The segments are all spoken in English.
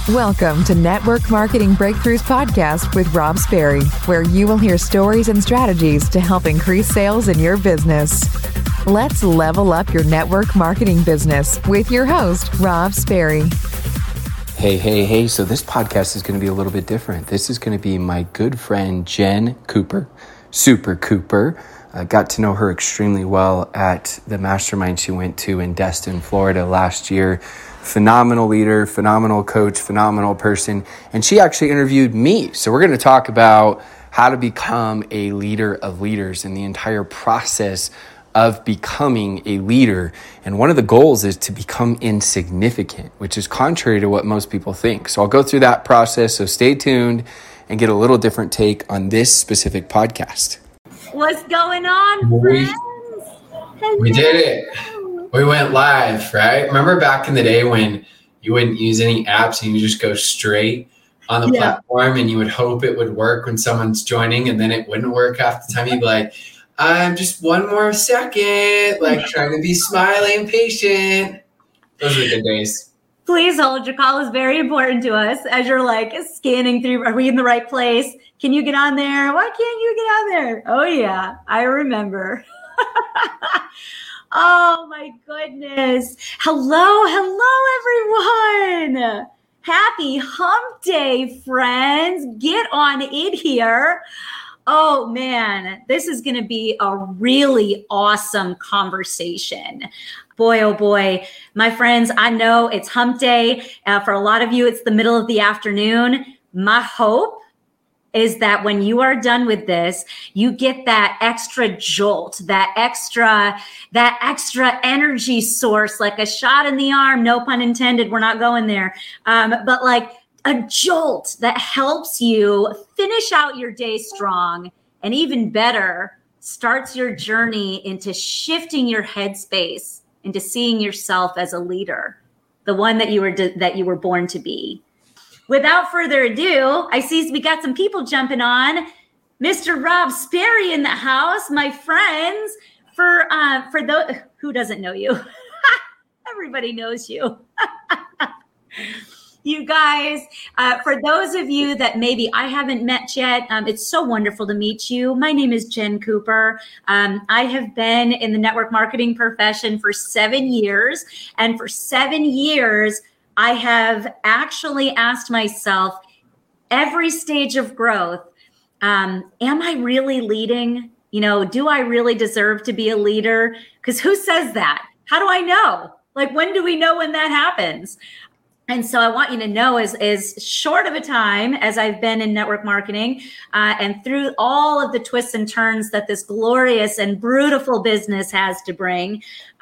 Welcome to Network Marketing Breakthroughs Podcast with Rob Sperry, where you will hear stories and strategies to help increase sales in your business. Let's level up your network marketing business with your host, Rob Sperry. Hey. So this podcast is going to be a little bit different. This is going to be my good friend, Jen Cooper, Super Cooper. I got to know her extremely well at the mastermind she went to in Destin, Florida last year. Phenomenal leader, phenomenal coach, phenomenal person. And she actually interviewed me. So we're going to talk about how to become a leader of leaders and the entire process of becoming a leader. And one of the goals is to become insignificant, which is contrary to what most people think. So I'll go through that process. So stay tuned and get a little different take on this specific podcast. What's going on, friends? We did it. We went live, right? Remember back in the day when you wouldn't use any apps and you just go straight on the platform and you would hope it would work when someone's joining and then it wouldn't work half the time. You'd be like, I'm just one more second, like trying to be smiley and patient. Those were good days. Please hold. Your call is very important to us as you're like scanning through. Are we in the right place? Can you get on there? Why can't you get on there? Oh, yeah, I remember. Oh, my goodness. Hello, everyone. Happy hump day, friends. Get on in here. Oh, man, this is going to be a really awesome conversation. Boy, oh boy, my friends, I know it's hump day. For a lot of you, it's the middle of the afternoon. My hope is that when you are done with this, you get that extra jolt, that extra energy source, like a shot in the arm, no pun intended, we're not going there. But like a jolt that helps you finish out your day strong, and even better, starts your journey into shifting your headspace into seeing yourself as a leader, the one that you were born to be. Without further ado, I see we got some people jumping on. Mr. Rob Sperry in the house, my friends. For those who doesn't know you, everybody knows you. You guys, for those of you that maybe I haven't met yet, it's so wonderful to meet you. My name is Jen Cooper. I have been in the network marketing profession for 7 years. And for 7 years, I have actually asked myself every stage of growth, am I really leading? You know, do I really deserve to be a leader? Because who says that? How do I know? Like, when do we know when that happens? And so I want you to know, as short of a time as I've been in network marketing, and through all of the twists and turns that this glorious and beautiful business has to bring,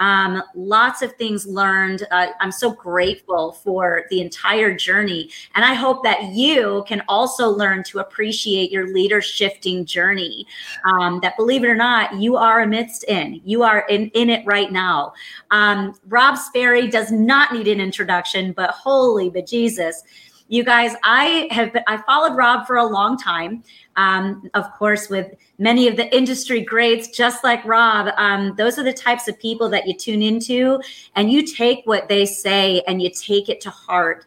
lots of things learned. I'm so grateful for the entire journey. And I hope that you can also learn to appreciate your leader shifting journey, that, believe it or not, you are amidst in. You are in it right now. Rob Sperry does not need an introduction, but holy bejesus. You guys, I followed Rob for a long time. Of course, with many of the industry greats, just like Rob, those are the types of people that you tune into and you take what they say and you take it to heart.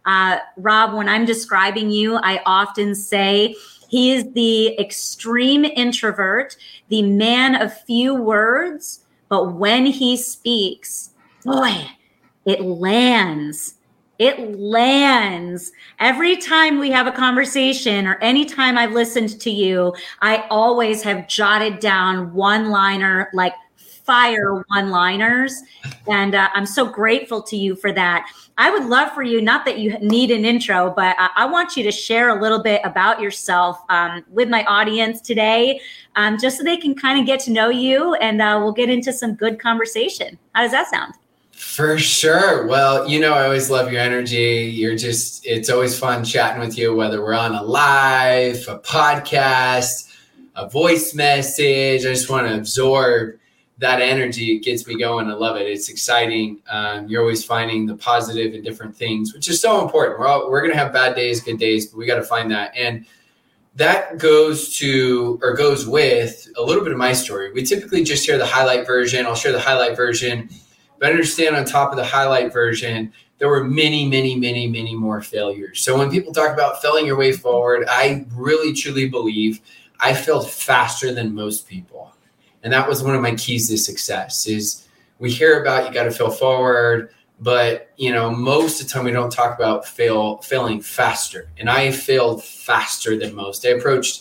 Rob, when I'm describing you, I often say he is the extreme introvert, the man of few words, but when he speaks, boy, it lands. It lands. Every time we have a conversation or anytime I've listened to you, I always have jotted down one-liner, like fire one-liners. And I'm so grateful to you for that. I would love for you, not that you need an intro, but I want you to share a little bit about yourself with my audience today, just so they can kind of get to know you, and we'll get into some good conversation. How does that sound? For sure. Well, you know, I always love your energy. It's always fun chatting with you, whether we're on a live, a podcast, a voice message. I just want to absorb that energy. It gets me going. I love it. It's exciting. You're always finding the positive in different things, which is so important. We're going to have bad days, good days, but we got to find that. And that goes with a little bit of my story. We typically just share the highlight version. I'll share the highlight version But understand on top of the highlight version, there were many, many, many, many more failures. So when people talk about failing your way forward, I really, truly believe I failed faster than most people. And that was one of my keys to success is we hear about you got to fail forward, but most of the time we don't talk about failing faster. And I failed faster than most. I approached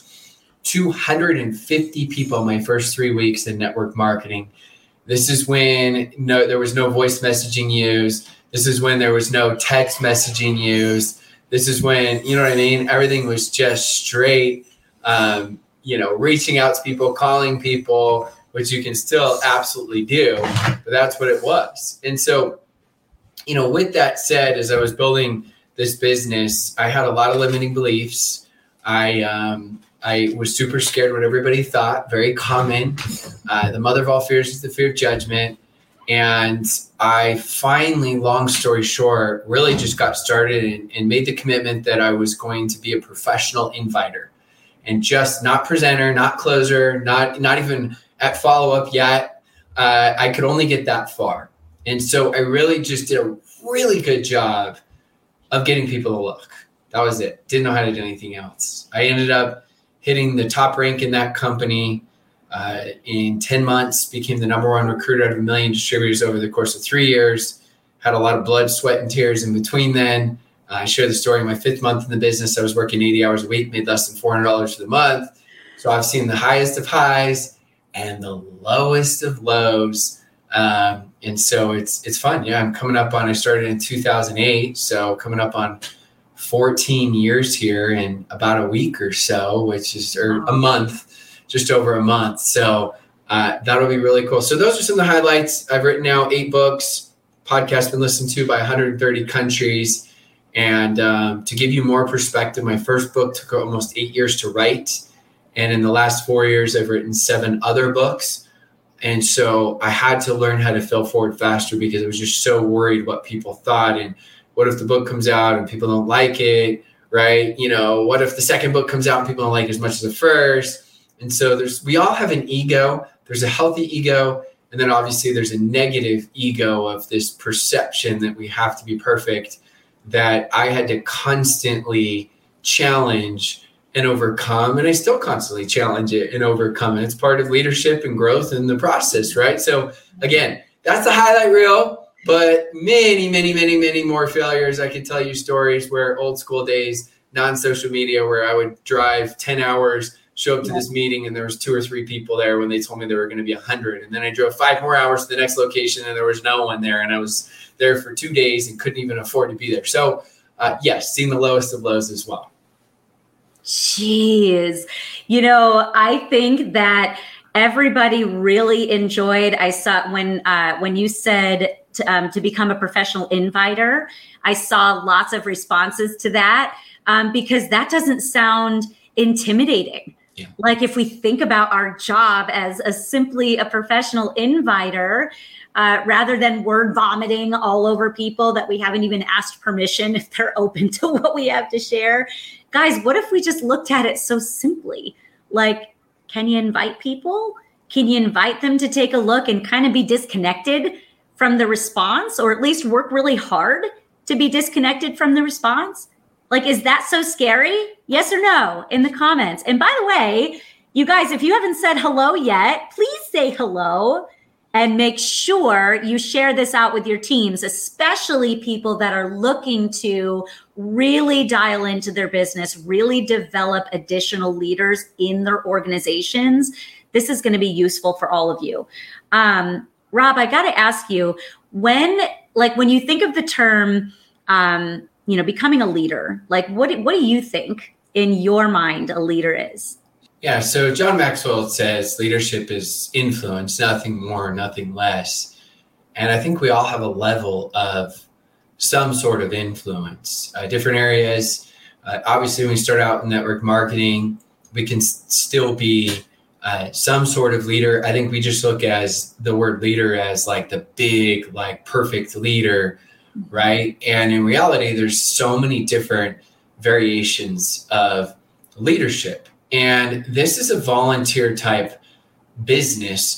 250 people in my first 3 weeks in network marketing. This is when there was no voice messaging used. This is when there was no text messaging used. This is when, you know what I mean? Everything was just straight, reaching out to people, calling people, which you can still absolutely do, but that's what it was. And so, with that said, as I was building this business, I had a lot of limiting beliefs. I was super scared what everybody thought, very common. The mother of all fears is the fear of judgment. And I finally, long story short, really just got started and made the commitment that I was going to be a professional inviter and just not presenter, not closer, not even at follow-up yet. I could only get that far. And so I really just did a really good job of getting people to look. That was it. Didn't know how to do anything else. I ended up hitting the top rank in that company in 10 months, became the number one recruiter out of 1 million distributors over the course of 3 years, had a lot of blood, sweat, and tears in between then. I shared the story in my 5th month in the business. I was working 80 hours a week, made less than $400 for the month. So I've seen the highest of highs and the lowest of lows. And so it's fun. Yeah, I started in 2008. So coming up on 14 years here in about a week or so, or a month, just over a month. So that'll be really cool. So those are some of the highlights. I've written now 8 books, podcasts been listened to by 130 countries. And to give you more perspective, my first book took almost 8 years to write. And in the last 4 years, I've written 7 other books. And so I had to learn how to fail forward faster because I was just so worried what people thought. And what if the book comes out and people don't like it, right? What if the second book comes out and people don't like it as much as the first? And so we all have an ego. There's a healthy ego. And then obviously there's a negative ego of this perception that we have to be perfect that I had to constantly challenge and overcome. And I still constantly challenge it and overcome it. It's part of leadership and growth in the process, right? So again, that's the highlight reel, but many, many, many, many more failures. I could tell you stories where old school days, non-social media, where I would drive 10 hours, show up to this meeting and there was 2 or 3 people there when they told me there were going to be 100. And then I drove 5 more hours to the next location and there was no one there. And I was there for 2 days and couldn't even afford to be there. So yes, seeing the lowest of lows as well. Jeez. I think that everybody really enjoyed, I saw when you said to become a professional inviter, I saw lots of responses to that because that doesn't sound intimidating. Yeah. Like if we think about our job as simply a professional inviter, rather than word vomiting all over people that we haven't even asked permission if they're open to what we have to share. Guys, what if we just looked at it so simply? Like, can you invite people? Can you invite them to take a look and kind of be disconnected from the response, or at least work really hard to be disconnected from the response? Like, is that so scary? Yes or no in the comments. And by the way, you guys, if you haven't said hello yet, please say hello. And make sure you share this out with your teams, especially people that are looking to really dial into their business, really develop additional leaders in their organizations. This is going to be useful for all of you. Rob, I got to ask you, when you think of the term, becoming a leader, like what do you think in your mind a leader is? Yeah, so John Maxwell says leadership is influence, nothing more, nothing less. And I think we all have a level of some sort of influence, different areas. Obviously, when we start out in network marketing, we can still be some sort of leader. I think we just look as the word leader as like the big, like perfect leader, right? And in reality, there's so many different variations of leadership. And this is a volunteer type business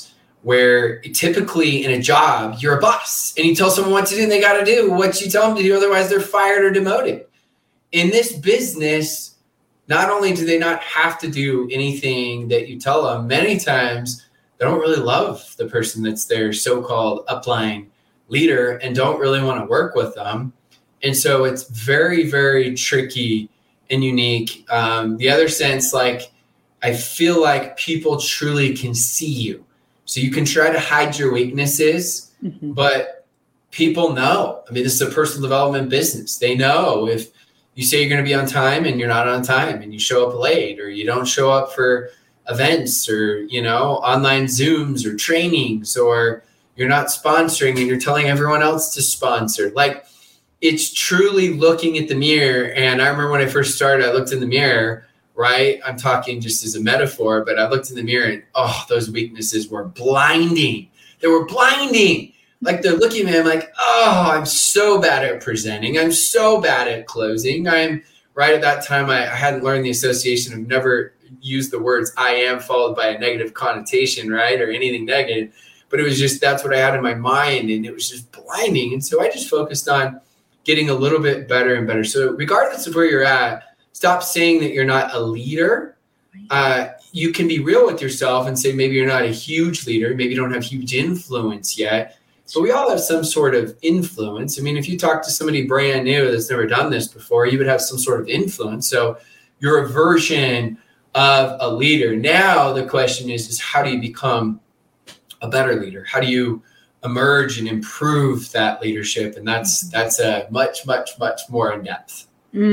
where typically in a job, you're a boss and you tell someone what to do and they got to do what you tell them to do. Otherwise, they're fired or demoted. In this business, not only do they not have to do anything that you tell them, many times they don't really love the person that's their so-called upline leader and don't really want to work with them. And so it's very, very tricky and unique. The other sense, like, I feel like people truly can see you. So you can try to hide your weaknesses, but people know. I mean, this is a personal development business. They know if you say you're going to be on time and you're not on time and you show up late or you don't show up for events or, you know, online Zooms or trainings, or you're not sponsoring and you're telling everyone else to sponsor. Like, it's truly looking at the mirror. And I remember when I first started, I looked in the mirror, right? I'm talking just as a metaphor, but I looked in the mirror and, those weaknesses were blinding. They were blinding. Like, they're looking at me, I'm like, I'm so bad at presenting. I'm so bad at closing. I'm right at that time, I hadn't learned the association of never use the words I am followed by a negative connotation, right? Or anything negative. But it was just, that's what I had in my mind. And it was just blinding. And so I just focused on getting a little bit better and better. So regardless of where you're at, stop saying that you're not a leader. You can be real with yourself and say, maybe you're not a huge leader. Maybe you don't have huge influence yet. But we all have some sort of influence. I mean, if you talk to somebody brand new that's never done this before, you would have some sort of influence. So you're a version of a leader. Now the question is how do you become a better leader? How do you emerge and improve that leadership? And that's a much, much, much more in depth.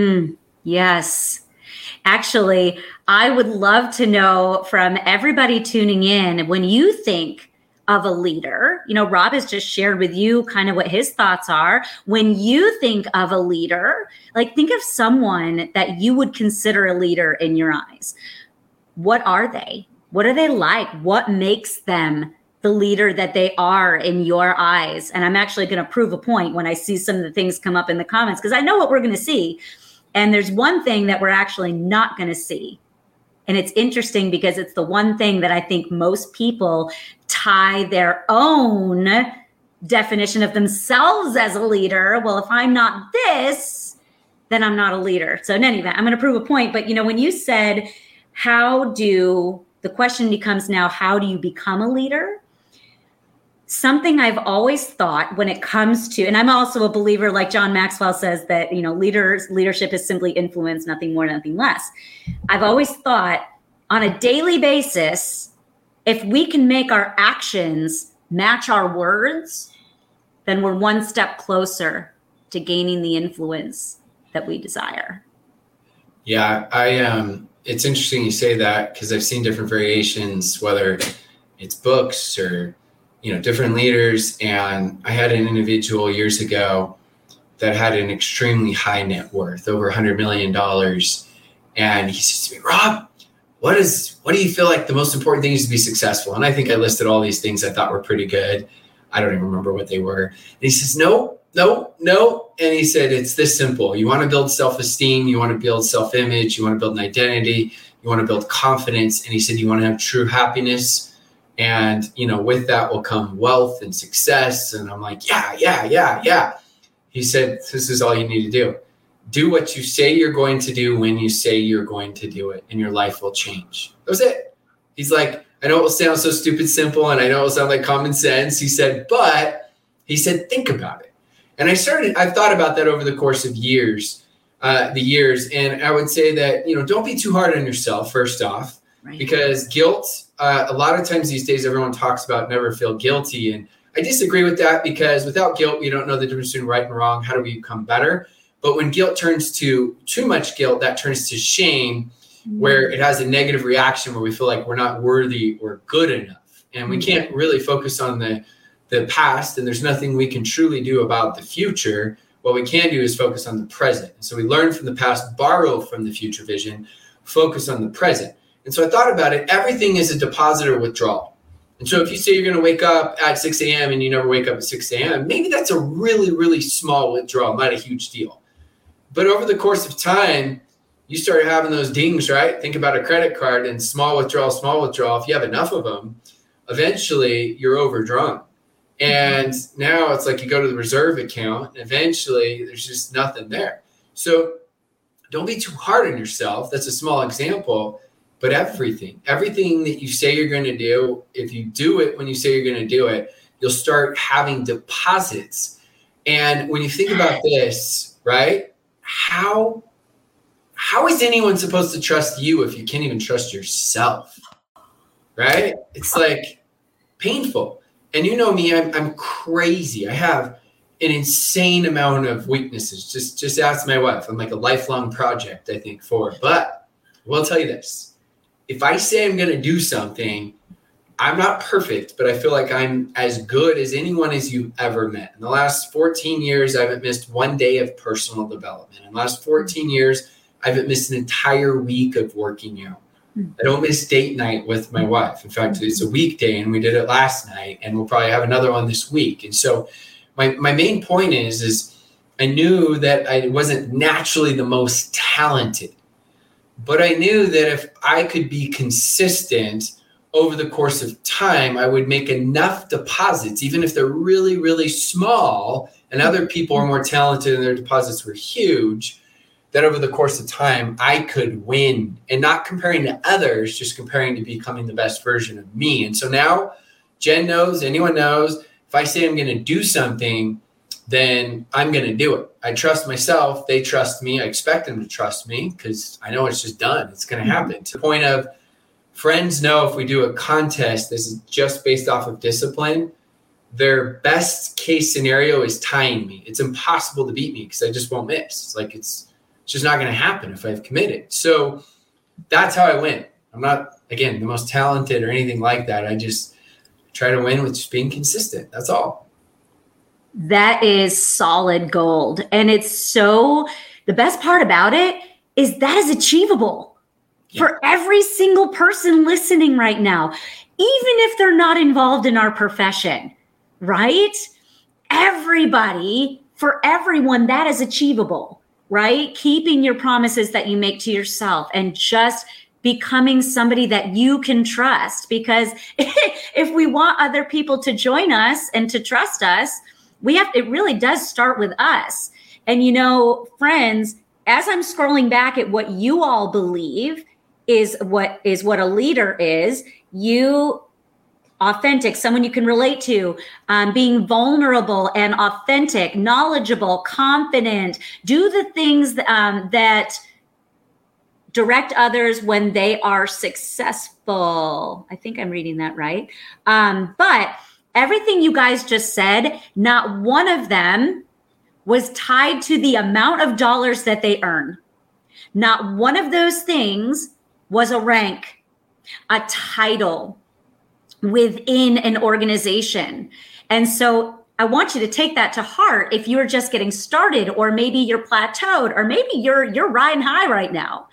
Yes. Actually, I would love to know from everybody tuning in, when you think of a leader, you know, Rob has just shared with you kind of what his thoughts are. When you think of a leader, like, think of someone that you would consider a leader in your eyes. What are they? What are they like? What makes them the leader that they are in your eyes? And I'm actually going to prove a point when I see some of the things come up in the comments, because I know what we're going to see. And there's one thing that we're actually not going to see. And it's interesting because it's the one thing that I think most people tie their own definition of themselves as a leader. Well, if I'm not this, then I'm not a leader. So in any event, I'm going to prove a point. But, you know, when you said, the question becomes now, how do you become a leader? Something I've always thought when it comes to, and I'm also a believer, like John Maxwell says, that, you know, leadership is simply influence, nothing more, nothing less. I've always thought on a daily basis, if we can make our actions match our words, then we're one step closer to gaining the influence that we desire. Yeah, it's interesting you say that, because I've seen different variations, whether it's books or, you know, different leaders. And I had an individual years ago that had an extremely high net worth, over $100 million. And he says to me, Rob, what do you feel like the most important thing is to be successful? And I think I listed all these things I thought were pretty good. I don't even remember what they were. And he says, no. And he said, it's this simple. You want to build self-esteem. You want to build self-image. You want to build an identity. You want to build confidence. And he said, you want to have true happiness. And, you know, with that will come wealth and success. And I'm like, yeah. He said, this is all you need to do. Do what you say you're going to do when you say you're going to do it, and your life will change. That was it. He's like, I know it will sound so stupid simple, and I know it will sound like common sense. He said, think about it. And I've thought about that over the course of years. And I would say that, you know, don't be too hard on yourself, first off, right? Because guilt, a lot of times these days, everyone talks about never feel guilty. And I disagree with that, because without guilt, we don't know the difference between right and wrong. How do we become better? But when guilt turns to too much guilt, that turns to shame, where it has a negative reaction, where we feel like we're not worthy or good enough. And we can't really focus on the past, and there's nothing we can truly do about the future. What we can do is focus on the present. So we learn from the past, borrow from the future vision, focus on the present. And so I thought about it. Everything is a deposit or withdrawal. And so if you say you're going to wake up at 6 a.m. and you never wake up at 6 a.m., maybe that's a really, really small withdrawal, not a huge deal. But over the course of time, you start having those dings, right? Think about a credit card and small withdrawal. If you have enough of them, eventually you're overdrawn. And now it's like you go to the reserve account and eventually there's just nothing there. So don't be too hard on yourself. That's a small example, but everything that you say you're going to do, if you do it when you say you're going to do it, you'll start having deposits. And when you think about this, right, how is anyone supposed to trust you if you can't even trust yourself, right? It's like painful. And you know me, I'm crazy. I have an insane amount of weaknesses. Just ask my wife. I'm like a lifelong project, I think, for her. But I will tell you this. If I say I'm going to do something, I'm not perfect, but I feel like I'm as good as anyone as you've ever met. In the last 14 years, I haven't missed one day of personal development. In the last 14 years, I haven't missed an entire week of working out. I don't miss date night with my wife. In fact, it's a weekday and we did it last night and we'll probably have another one this week. And so my main point is I knew that I wasn't naturally the most talented, but I knew that if I could be consistent over the course of time, I would make enough deposits, even if they're really, really small and other people are more talented and their deposits were huge, that over the course of time, I could win, and not comparing to others, just comparing to becoming the best version of me. And so now Jen knows, anyone knows, if I say I'm going to do something, then I'm going to do it. I trust myself. They trust me. I expect them to trust me because I know it's just done. It's going to happen. To the point of friends know if we do a contest, this is just based off of discipline, their best case scenario is tying me. It's impossible to beat me because I just won't miss. It's like it's just not going to happen if I've committed. So that's how I win. I'm not, again, the most talented or anything like that. I just try to win with just being consistent. That's all. That is solid gold. And it's so, the best part about it is that is achievable for every single person listening right now, even if they're not involved in our profession, right? Everybody, for everyone, that is achievable. Right? Keeping your promises that you make to yourself and just becoming somebody that you can trust. Because if we want other people to join us and to trust us, it really does start with us. And, you know, friends, as I'm scrolling back at what you all believe is what a leader is, authentic, someone you can relate to, being vulnerable and authentic, knowledgeable, confident, do the things that direct others when they are successful. I think I'm reading that right. But everything you guys just said, not one of them was tied to the amount of dollars that they earn. Not one of those things was a rank, a title within an organization. And so I want you to take that to heart if you're just getting started, or maybe you're plateaued, or maybe you're riding high right now.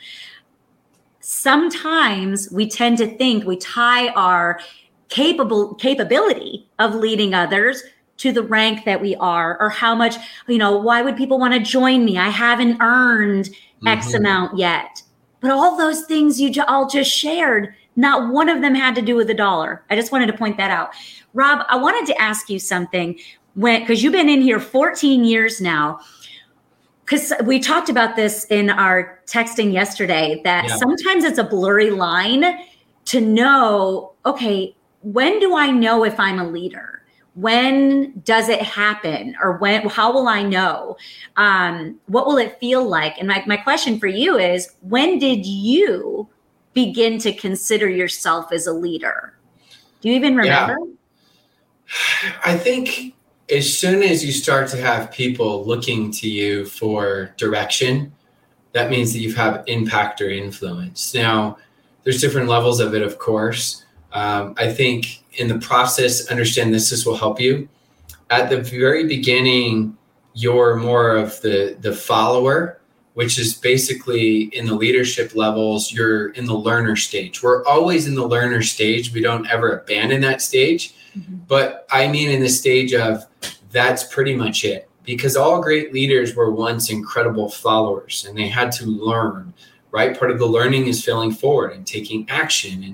Sometimes we tend to think we tie our capability of leading others to the rank that we are, or how much, why would people want to join me? I haven't earned X amount yet. But all those things you all just shared, not one of them had to do with the dollar. I just wanted to point that out. Rob, I wanted to ask you something because you've been in here 14 years now. Because we talked about this in our texting yesterday, that sometimes it's a blurry line to know, okay, when do I know if I'm a leader? When does it happen? Or how will I know? What will it feel like? And my question for you is, when did you begin to consider yourself as a leader? Do you even remember? Yeah. I think as soon as you start to have people looking to you for direction, that means that you have impact or influence. Now, there's different levels of it, of course. I think in the process, understand this will help you. At the very beginning, you're more of the follower, which is basically in the leadership levels, you're in the learner stage. We're always in the learner stage. We don't ever abandon that stage. But I mean in the stage of that's pretty much it. Because all great leaders were once incredible followers and they had to learn, right? Part of the learning is failing forward and taking action. And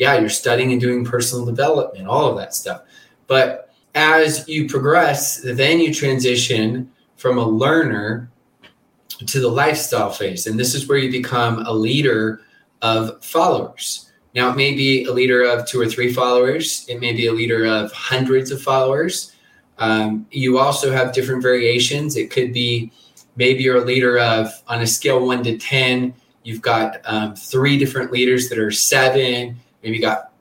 yeah, you're studying and doing personal development, all of that stuff. But as you progress, then you transition from a learner to the lifestyle phase. And this is where you become a leader of followers. Now, it may be a leader of 2 or 3 followers. It may be a leader of hundreds of followers. You also have different variations. It could be maybe you're a leader of, on a scale 1 to 10, you've got 3 different leaders that are 7. Maybe you got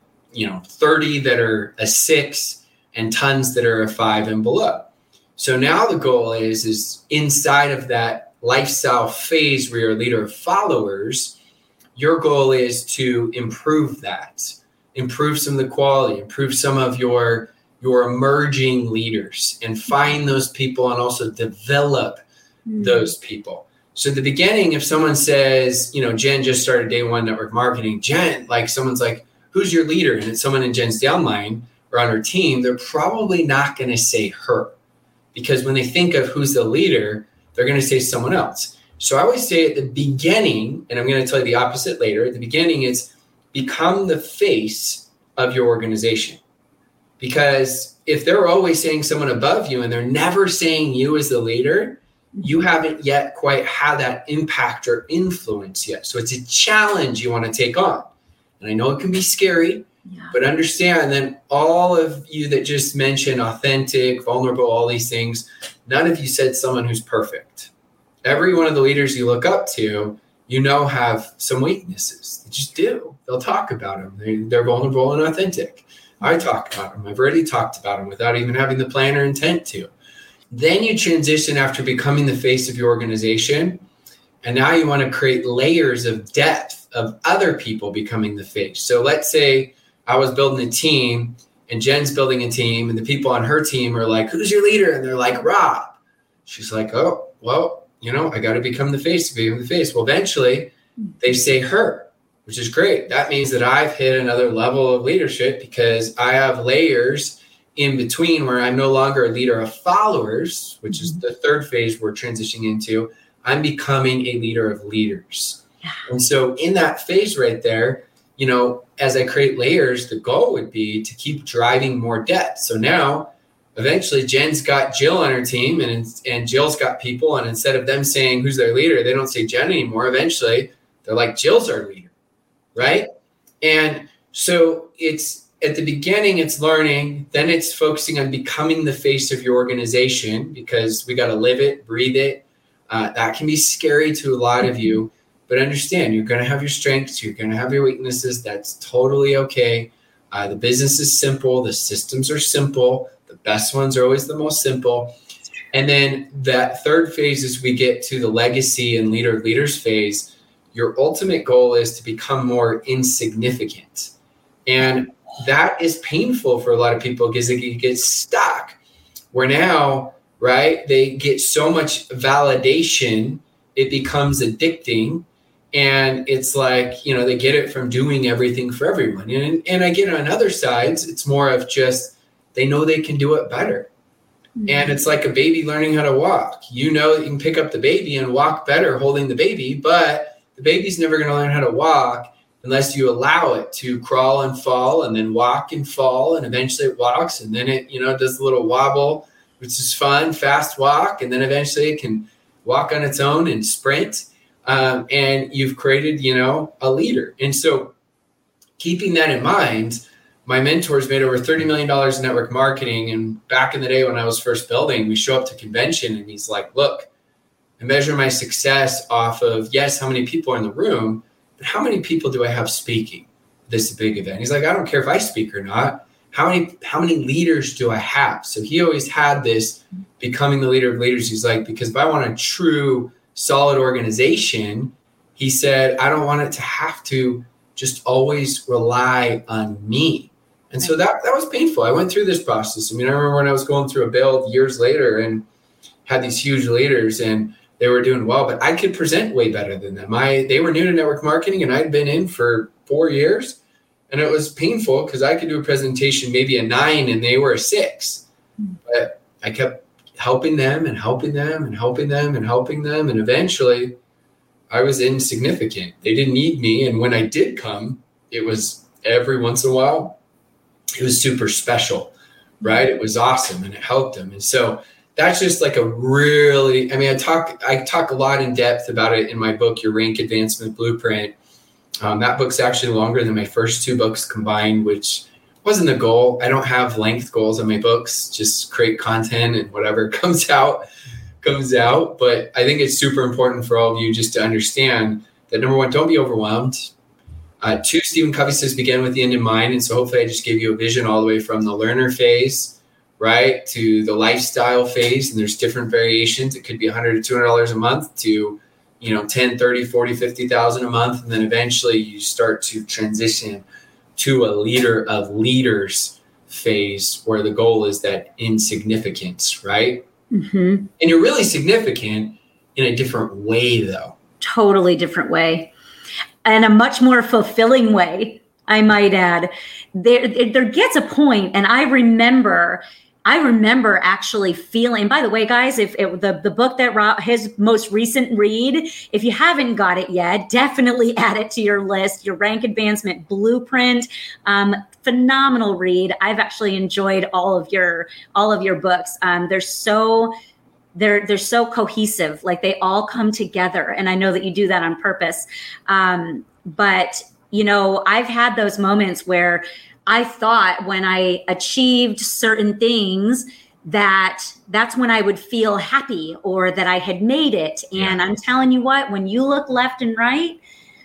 30 that are a 6 and tons that are a 5 and below. So now the goal is inside of that lifestyle phase where you're a leader of followers, your goal is to improve that, improve some of the quality, improve some of your emerging leaders, and find those people and also develop those people. So at the beginning, if someone says, Jen just started day 1 network marketing, Jen, like someone's like, who's your leader? And it's someone in Jen's downline or on her team, they're probably not going to say her, because when they think of who's the leader, they're going to say someone else. So I always say at the beginning, and I'm going to tell you the opposite later, at the beginning it's become the face of your organization. Because if they're always saying someone above you and they're never saying you as the leader, you haven't yet quite had that impact or influence yet. So it's a challenge you want to take on. And I know it can be scary, but understand that all of you that just mentioned authentic, vulnerable, all these things, none of you said someone who's perfect. Every one of the leaders you look up to, have some weaknesses. They just do. They'll talk about them. They're vulnerable and authentic. I talk about them. I've already talked about them without even having the plan or intent to. Then you transition after becoming the face of your organization. And now you want to create layers of depth of other people becoming the face. So let's say I was building a team and Jen's building a team and the people on her team are like, who's your leader? And they're like, Rob. She's like, oh, well, I got to become the face to become the face. Well, eventually they say her, which is great. That means that I've hit another level of leadership because I have layers in between where I'm no longer a leader of followers, which is the third phase we're transitioning into. I'm becoming a leader of leaders. Yeah. And so in that phase right there, as I create layers, the goal would be to keep driving more depth. So now eventually Jen's got Jill on her team and Jill's got people. And instead of them saying who's their leader, they don't say Jen anymore. Eventually they're like, Jill's our leader. Right. And so it's at the beginning, it's learning, then it's focusing on becoming the face of your organization because we got to live it, breathe it. That can be scary to a lot of you, but understand you're going to have your strengths. You're going to have your weaknesses. That's totally okay. The business is simple. The systems are simple. The best ones are always the most simple. And then that third phase is we get to the legacy and leader of leaders phase. Your ultimate goal is to become more insignificant. And that is painful for a lot of people because they get stuck where now, right, they get so much validation, it becomes addicting. And it's like, they get it from doing everything for everyone. And I get on other sides, it's more of just, they know they can do it better. Mm-hmm. And it's like a baby learning how to walk. You can pick up the baby and walk better holding the baby, but the baby's never going to learn how to walk unless you allow it to crawl and fall and then walk and fall. And eventually it walks and then it, does a little wobble, which is fun, fast walk. And then eventually it can walk on its own and sprint. And you've created, a leader. And so keeping that in mind, my mentors made over $30 million in network marketing. And back in the day when I was first building, we show up to convention and he's like, look, I measure my success off of, yes, how many people are in the room, but how many people do I have speaking this big event? He's like, I don't care if I speak or not. How many leaders do I have? So he always had this becoming the leader of leaders. He's like, because if I want a true solid organization, he said, I don't want it to have to just always rely on me. And so that was painful. I went through this process. I remember when I was going through a build years later and had these huge leaders and they were doing well, but I could present way better than them. They were new to network marketing and I'd been in for 4 years and it was painful because I could do a presentation, maybe a 9 and they were a 6, but I kept helping them and helping them and helping them and helping them. And eventually I was insignificant. They didn't need me. And when I did come, it was every once in a while, it was super special, right? It was awesome and it helped them. And so that's just like a really, I mean, I talk a lot in depth about it in my book, Your Rank Advancement Blueprint. That book's actually longer than my first 2 books combined, which wasn't the goal. I don't have length goals on my books, just create content and whatever comes out. But I think it's super important for all of you just to understand that, number 1, don't be overwhelmed. 2, Stephen Covey says, begin with the end in mind. And so hopefully I just gave you a vision all the way from the learner phase, right, to the lifestyle phase. And there's different variations. It could be $100 to $200 a month to, 10, 30, 40, 50,000 a month. And then eventually you start to transition to a leader of leaders phase where the goal is that insignificance, right? Mm-hmm. And you're really significant in a different way, though. Totally different way. And a much more fulfilling way, I might add. There gets a point, and I remember actually feeling, by the way, guys, if the book that Rob, his most recent read, if you haven't got it yet, definitely add it to your list, Your Rank Advancement Blueprint. Phenomenal read. I've actually enjoyed all of your books. They're so cohesive, like they all come together. And I know that you do that on purpose. But I've had those moments where I thought when I achieved certain things that's when I would feel happy or that I had made it. And I'm telling you what, when you look left and right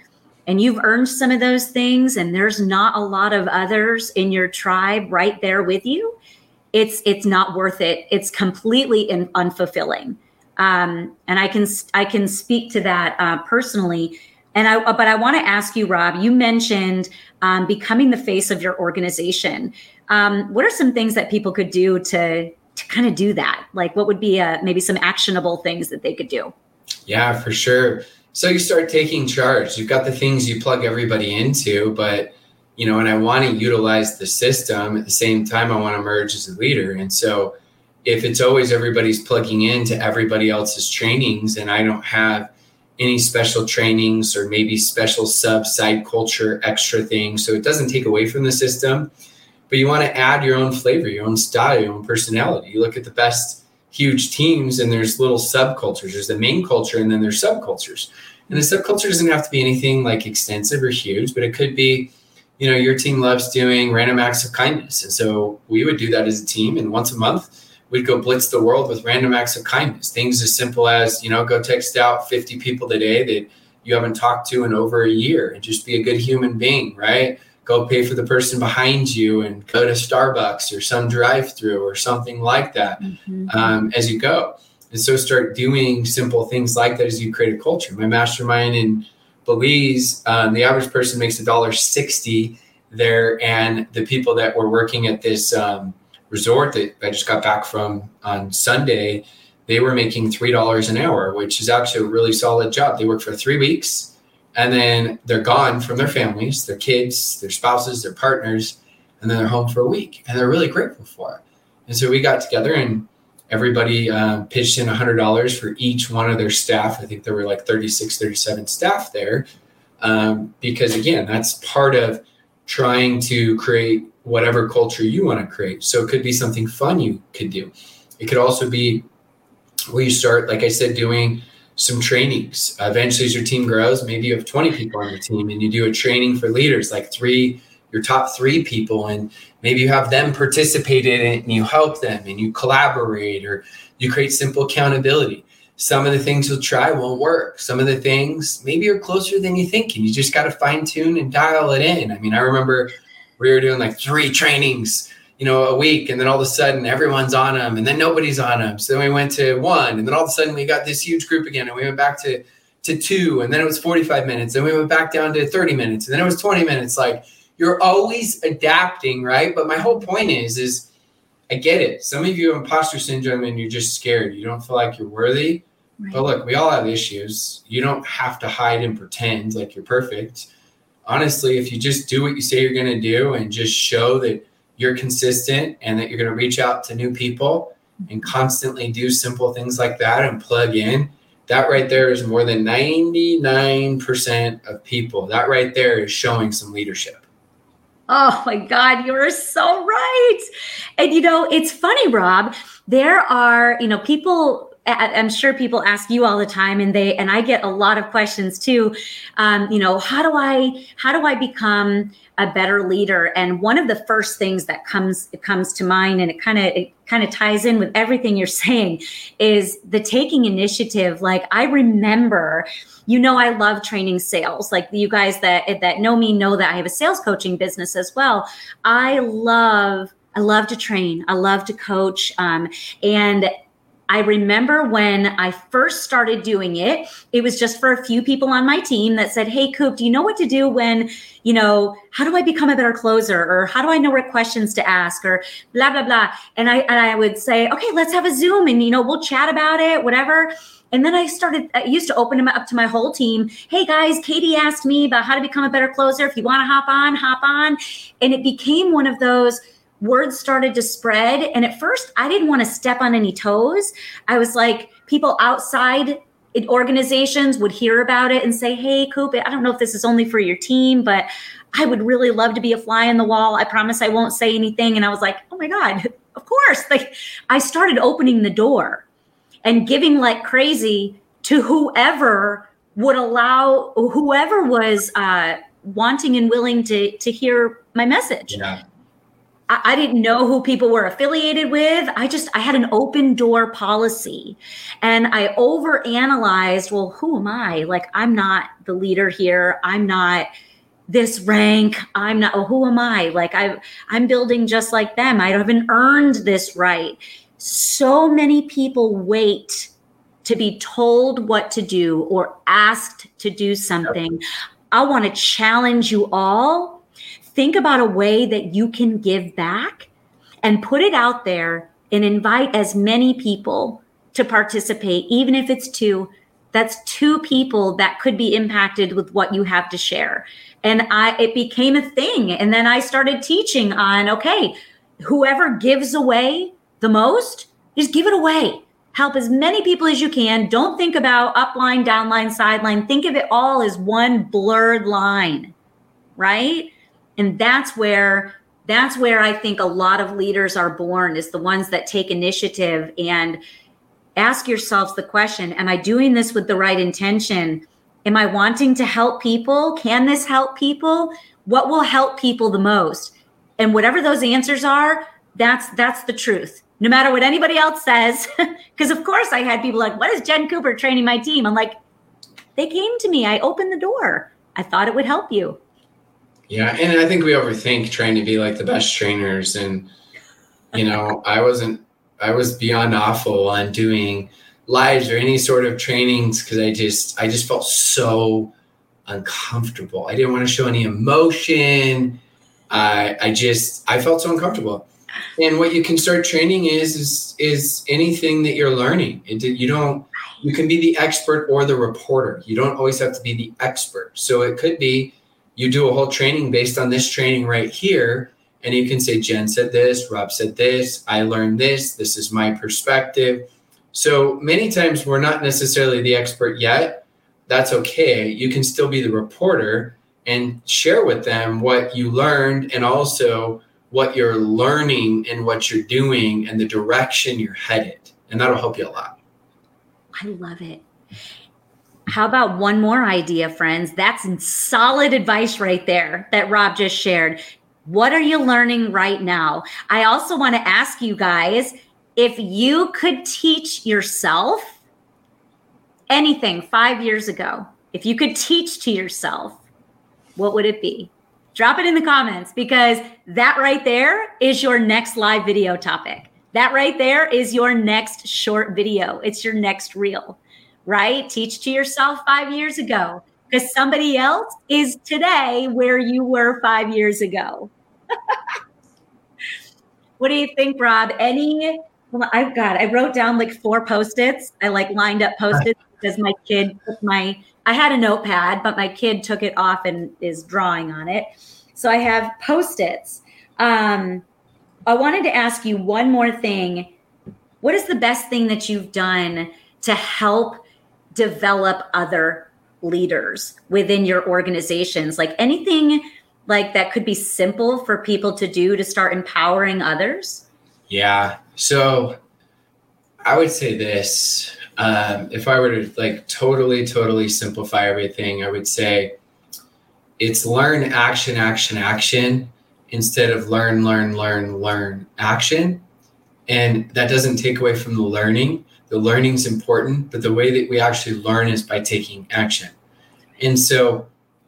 and you've earned some of those things and there's not a lot of others in your tribe right there with you, it's not worth it. It's completely unfulfilling. And I can speak to that personally. But I want to ask you, Rob, you mentioned becoming the face of your organization. What are some things that people could do to kind of do that? Like what would be maybe some actionable things that they could do? Yeah, for sure. So you start taking charge. You've got the things you plug everybody into, but and I want to utilize the system at the same time. I want to emerge as a leader. And so if it's always everybody's plugging into everybody else's trainings and I don't have any special trainings or maybe special side culture, extra things. So it doesn't take away from the system, but you want to add your own flavor, your own style, your own personality. You look at the best huge teams and there's little subcultures. There's the main culture and then there's subcultures. And the subculture doesn't have to be anything like extensive or huge, but it could be, your team loves doing random acts of kindness. And so we would do that as a team. And once a month, we'd go blitz the world with random acts of kindness. Things as simple as, go text out 50 people today that you haven't talked to in over a year and just be a good human being, right? Go pay for the person behind you and go to Starbucks or some drive-through or something like that as you go. And so start doing simple things like that as you create a culture. My mastermind in Belize, the average person makes $1.60 there. And the people that were working at this resort that I just got back from on Sunday, they were making $3 an hour, which is actually a really solid job. They work for 3 weeks and then they're gone from their families, their kids, their spouses, their partners, and then they're home for a week and they're really grateful for it. And so we got together and everybody pitched in $100 for each one of their staff. I think there were like 36, 37 staff there because again, that's part of trying to create whatever culture you want to create. So it could be something fun you could do. It could also be where you start, like I said, doing some trainings. Eventually, as your team grows, maybe you have 20 people on your team and you do a training for leaders, like your top 3 people, and maybe you have them participate in it and you help them and you collaborate or you create simple accountability. Some of the things you'll try won't work. Some of the things maybe are closer than you think and you just got to fine tune and dial it in. I mean, I remember we were doing like 3 trainings, a week, and then all of a sudden everyone's on them and then nobody's on them. So then we went to 1 and then all of a sudden we got this huge group again and we went back to 2 and then it was 45 minutes and we went back down to 30 minutes and then it was 20 minutes. Like you're always adapting, right? But my whole point is I get it. Some of you have imposter syndrome and you're just scared. You don't feel like you're worthy. Right. But look, we all have issues. You don't have to hide and pretend like you're perfect. Honestly, if you just do what you say you're going to do and just show that you're consistent and that you're going to reach out to new people and constantly do simple things like that and plug in, that right there is more than 99% of people. That right there is showing some leadership. Oh my God, you're so right. And it's funny, Rob, there are, people, I'm sure people ask you all the time, and I get a lot of questions too. How do I become a better leader? And one of the first things that comes to mind, and it kind of ties in with everything you're saying, is the taking initiative. Like, I remember, I love training sales. Like, you guys that know me know that I have a sales coaching business as well. I love to train. I love to coach. And I remember when I first started doing it, it was just for a few people on my team that said, "Hey, Coop, do you know what to do when, how do I become a better closer? Or how do I know what questions to ask? Or blah, blah, blah." And I would say, "Okay, let's have a Zoom and, we'll chat about it, whatever." And then I used to open them up to my whole team. "Hey guys, Katie asked me about how to become a better closer. If you want to hop on. And it became one of those, words started to spread. And at first I didn't want to step on any toes. I was like, people outside organizations would hear about it and say, "Hey, Coop, I don't know if this is only for your team, but I would really love to be a fly on the wall. I promise I won't say anything." And I was like, oh my God, of course. Like, I started opening the door and giving like crazy to whoever was wanting and willing to hear my message. Yeah. I didn't know who people were affiliated with. I had an open door policy, and I overanalyzed, well, who am I? Like, I'm not the leader here. I'm not this rank. I'm not, who am I? Like, I'm building just like them. I haven't earned this right. So many people wait to be told what to do or asked to do something. I want to challenge you all. Think about a way that you can give back and put it out there and invite as many people to participate, even if it's 2. That's 2 people that could be impacted with what you have to share. And it became a thing. And then I started teaching on, okay, whoever gives away the most, just give it away. Help as many people as you can. Don't think about upline, downline, sideline. Think of it all as one blurred line, right? And that's where I think a lot of leaders are born, is the ones that take initiative and ask yourselves the question, am I doing this with the right intention? Am I wanting to help people? Can this help people? What will help people the most? And whatever those answers are, that's the truth. No matter what anybody else says, because of course I had people like, "What is Jen Cooper training my team?" I'm like, they came to me. I opened the door. I thought it would help you. Yeah, and I think we overthink trying to be like the best trainers. And, I was beyond awful on doing lives or any sort of trainings because I just felt so uncomfortable. I didn't want to show any emotion. I felt so uncomfortable. And what you can start training is anything that you're learning. You can be the expert or the reporter. You don't always have to be the expert. So it could be, you do a whole training based on this training right here. And you can say, Jen said this, Rob said this, I learned this is my perspective. So many times we're not necessarily the expert yet. That's okay. You can still be the reporter and share with them what you learned and also what you're learning and what you're doing and the direction you're headed. And that'll help you a lot. I love it. How about one more idea, friends? That's solid advice right there that Rob just shared. What are you learning right now? I also want to ask you guys, if you could teach yourself anything 5 years ago, if you could teach to yourself, what would it be? Drop it in the comments, because that right there is your next live video topic. That right there is your next short video. It's your next reel. Right? Teach to yourself 5 years ago, because somebody else is today where you were 5 years ago. What do you think, Rob? I wrote down like 4 Post-its. I lined up Post-its because my kid I had a notepad, but my kid took it off and is drawing on it. So I have Post-its. I wanted to ask you one more thing. What is the best thing that you've done to help develop other leaders within your organizations? Like anything like that could be simple for people to do to start empowering others? Yeah. So I would say this, if I were to like totally simplify everything, I would say it's learn, action, action, action instead of learn, action. And that doesn't take away from the learning. The learning's important, but the way that we actually learn is by taking action. And so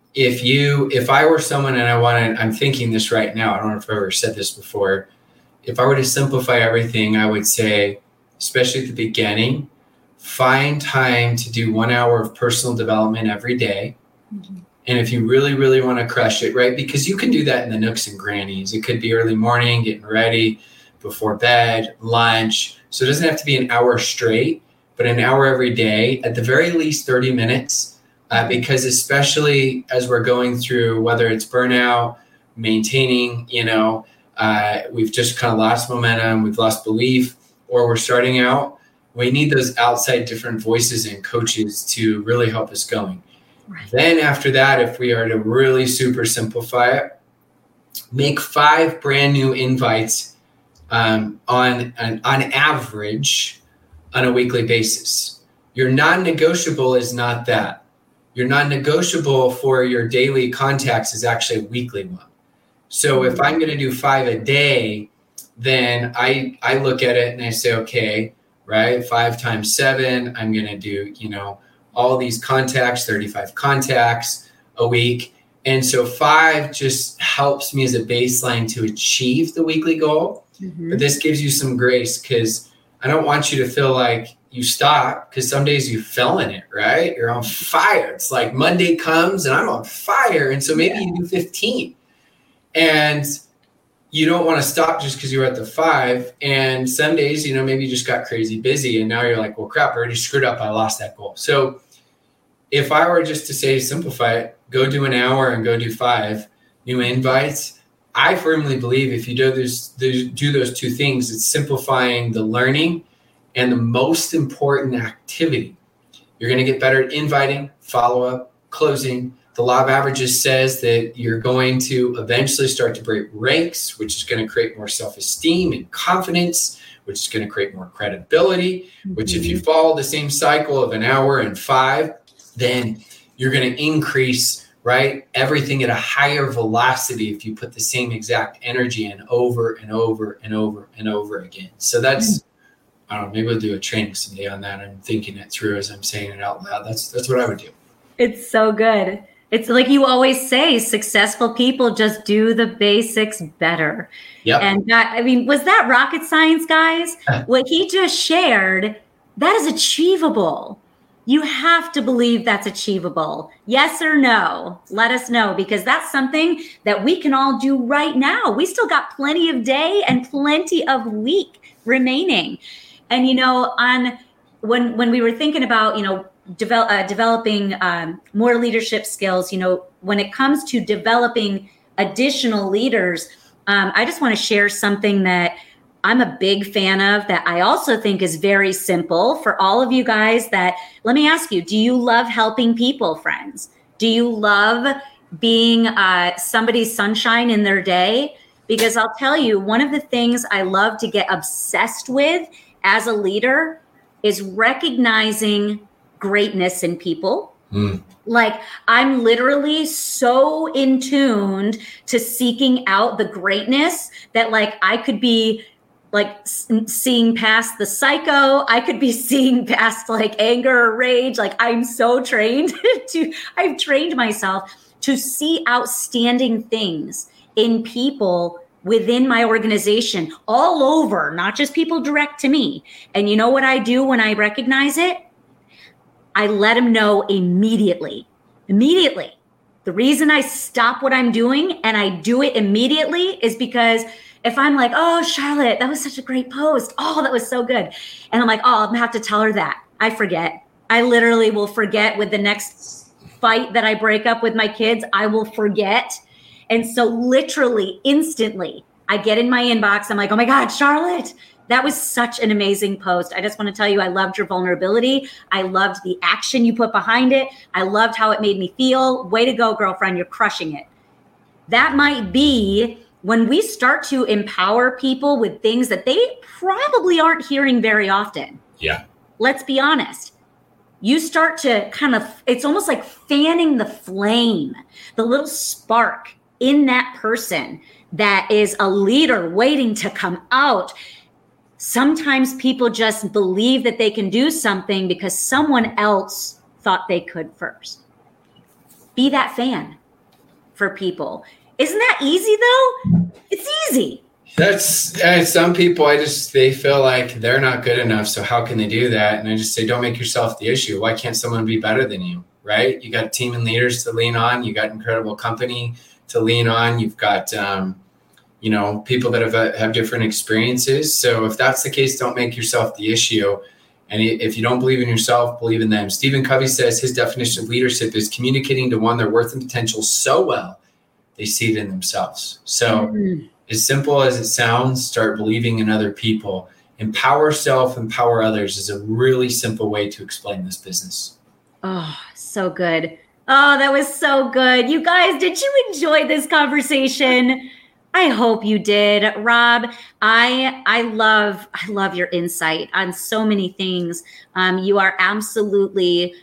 if I were someone and I'm thinking this right now, I don't know if I've ever said this before. If I were to simplify everything, I would say, especially at the beginning, find time to do 1 hour of personal development every day. Mm-hmm. And if you really want to crush it, right? Because you can do that in the nooks and crannies. It could be early morning, getting ready, before bed, lunch. So it doesn't have to be an hour straight, but an hour every day, at the very least 30 minutes. Because especially as we're going through, whether it's burnout, maintaining, we've just kind of lost momentum, we've lost belief, or we're starting out, we need those outside different voices and coaches to really help us going. Right. Then after that, if we are to really super simplify it, make 5 brand new invites on average on a weekly basis. Your non-negotiable is not that. Your non-negotiable for your daily contacts is actually a weekly one. So if I'm going to do 5 a day, then I look at it and I say, okay, right, 5 times 7, I'm going to do, all these contacts, 35 contacts a week. And so 5 just helps me as a baseline to achieve the weekly goal. Mm-hmm. But this gives you some grace because I don't want you to feel like you stop, because some days you fell in it, right? You're on fire. It's like Monday comes and I'm on fire. And so maybe you do 15. And you don't want to stop just because you're at the 5. And some days, maybe you just got crazy busy and now you're like, well, crap, I already screwed up. I lost that goal. So if I were just to say, simplify it, go do an hour and go do 5 new invites, I firmly believe if you do those 2 things, it's simplifying the learning and the most important activity. You're going to get better at inviting, follow-up, closing. The law of averages says that you're going to eventually start to break ranks, which is going to create more self-esteem and confidence, which is going to create more credibility, which if you follow the same cycle of an hour and 5, then you're going to increase, right, everything at a higher velocity if you put the same exact energy in over and over and over and over again. So that's, I don't know, maybe we'll do a training someday on that. I'm thinking it through as I'm saying it out loud. That's what I would do. It's so good. It's like you always say, successful people just do the basics better. Yep. And was that rocket science, guys? What he just shared, that is achievable. You have to believe that's achievable. Yes or no? Let us know, because that's something that we can all do right now. We still got plenty of day and plenty of week remaining. And, when we were thinking about, developing more leadership skills, when it comes to developing additional leaders, I just want to share something that I'm a big fan of that I also think is very simple for all of you guys. That, let me ask you, do you love helping people, friends? Do you love being somebody's sunshine in their day? Because I'll tell you, one of the things I love to get obsessed with as a leader is recognizing greatness in people. Like, I'm literally so in tuned to seeking out the greatness that, like, I could be like seeing past the psycho. I could be seeing past like anger or rage. Like, I'm so trained I've trained myself to see outstanding things in people within my organization, all over, not just people direct to me. And you know what I do when I recognize it? I let them know immediately. The reason I stop what I'm doing and I do it immediately is because if I'm like, oh, Charlotte, that was such a great post. Oh, that was so good. And I'm like, oh, I'm gonna have to tell her that. I forget. I literally will forget with the next fight that I break up with my kids. I will forget. And so literally, instantly, I get in my inbox. I'm like, oh my God, Charlotte, that was such an amazing post. I just want to tell you, I loved your vulnerability. I loved the action you put behind it. I loved how it made me feel. Way to go, girlfriend. You're crushing it. That might be when we start to empower people with things that they probably aren't hearing very often. Yeah. Let's be honest. You start to it's almost like fanning the flame, the little spark in that person that is a leader waiting to come out. Sometimes people just believe that they can do something because someone else thought they could first. Be that fan for people. Isn't that easy though? It's easy. That's some people, they feel like they're not good enough. So how can they do that? And I just say, don't make yourself the issue. Why can't someone be better than you? Right? You got team and leaders to lean on. You got incredible company to lean on. You've got, people that have different experiences. So if that's the case, don't make yourself the issue. And if you don't believe in yourself, believe in them. Stephen Covey says his definition of leadership is communicating to one their worth and potential so well they see it in themselves. So as simple as it sounds, start believing in other people. Empower self, empower others is a really simple way to explain this business. Oh, so good. Oh, that was so good. You guys, did you enjoy this conversation? I hope you did. Rob, I love your insight on so many things. You are absolutely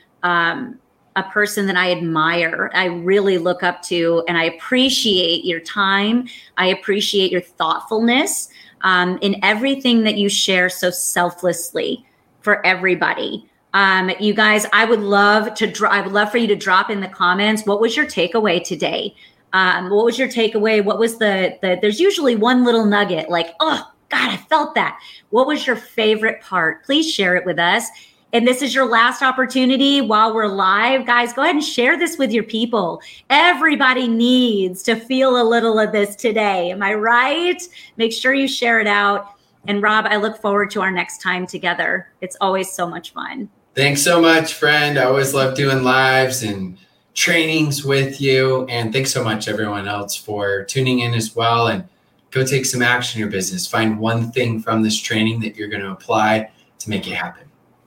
a person that I admire. I really look up to, and I appreciate your time. I appreciate your thoughtfulness in everything that you share so selflessly for everybody. You guys, I would love for you to drop in the comments. What was your takeaway today? What was your takeaway? What was there's usually one little nugget like, oh God, I felt that. What was your favorite part? Please share it with us. And this is your last opportunity while we're live. Guys, go ahead and share this with your people. Everybody needs to feel a little of this today. Am I right? Make sure you share it out. And Rob, I look forward to our next time together. It's always so much fun. Thanks so much, friend. I always love doing lives and trainings with you. And thanks so much, everyone else, for tuning in as well. And go take some action in your business. Find one thing from this training that you're going to apply to make it happen.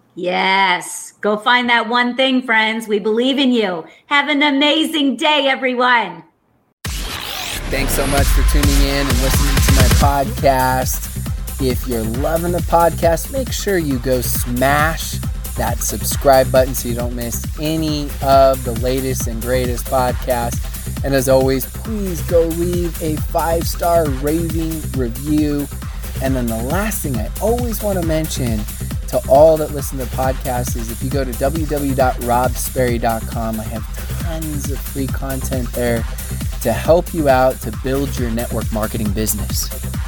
Yes. Go find that one thing, friends. We believe in you. Have an amazing day, everyone. Thanks so much for tuning in and listening to my podcast. If you're loving the podcast, make sure you go smash that subscribe button so you don't miss any of the latest and greatest podcasts. And as always, please go leave a 5-star raving review. And then the last thing I always want to mention to all that listen to podcasts is if you go to www.robsperry.com, I have tons of free content there to help you out to build your network marketing business.